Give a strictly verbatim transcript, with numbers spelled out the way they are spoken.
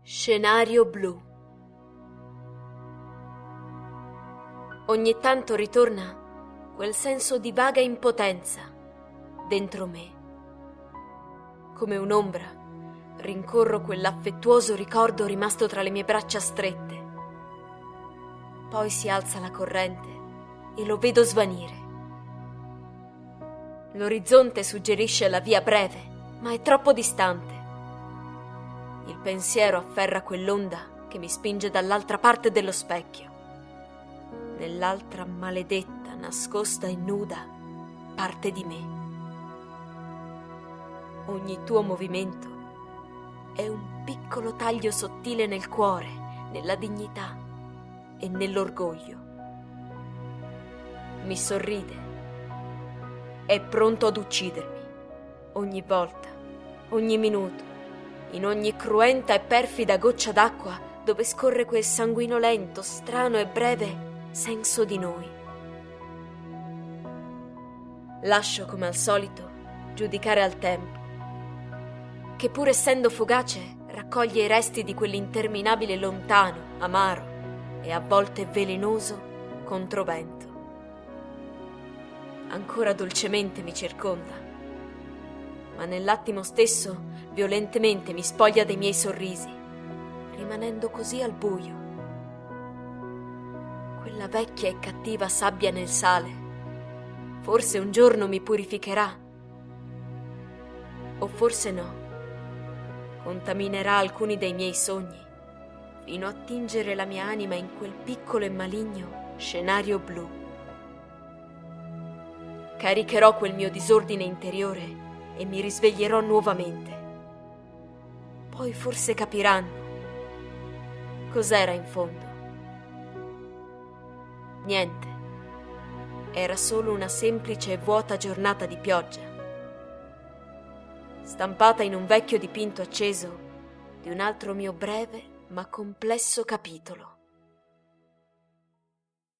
Scenario blu. Ogni tanto ritorna quel senso di vaga impotenza dentro me. Come un'ombra rincorro quell'affettuoso ricordo rimasto tra le mie braccia strette. Poi si alza la corrente e lo vedo svanire. L'orizzonte suggerisce la via breve, ma è troppo distante. Il pensiero afferra quell'onda che mi spinge dall'altra parte dello specchio. Nell'altra maledetta, nascosta e nuda parte di me. Ogni tuo movimento è un piccolo taglio sottile nel cuore, nella dignità e nell'orgoglio. Mi sorride. È pronto ad uccidermi. Ogni volta, ogni minuto, in ogni cruenta e perfida goccia d'acqua dove scorre quel sanguinolento, strano e breve senso di noi. Lascio, come al solito, giudicare al tempo, che pur essendo fugace raccoglie i resti di quell'interminabile lontano, amaro e a volte velenoso controvento. Ancora dolcemente mi circonda, ma nell'attimo stesso violentemente mi spoglia dei miei sorrisi, rimanendo così al buio. Quella vecchia e cattiva sabbia nel sale forse un giorno mi purificherà, o forse no, contaminerà alcuni dei miei sogni fino a tingere la mia anima in quel piccolo e maligno scenario blu. Caricherò quel mio disordine interiore e mi risveglierò nuovamente. Poi forse capiranno cos'era in fondo. Niente. Era solo una semplice e vuota giornata di pioggia, stampata in un vecchio dipinto acceso di un altro mio breve ma complesso capitolo.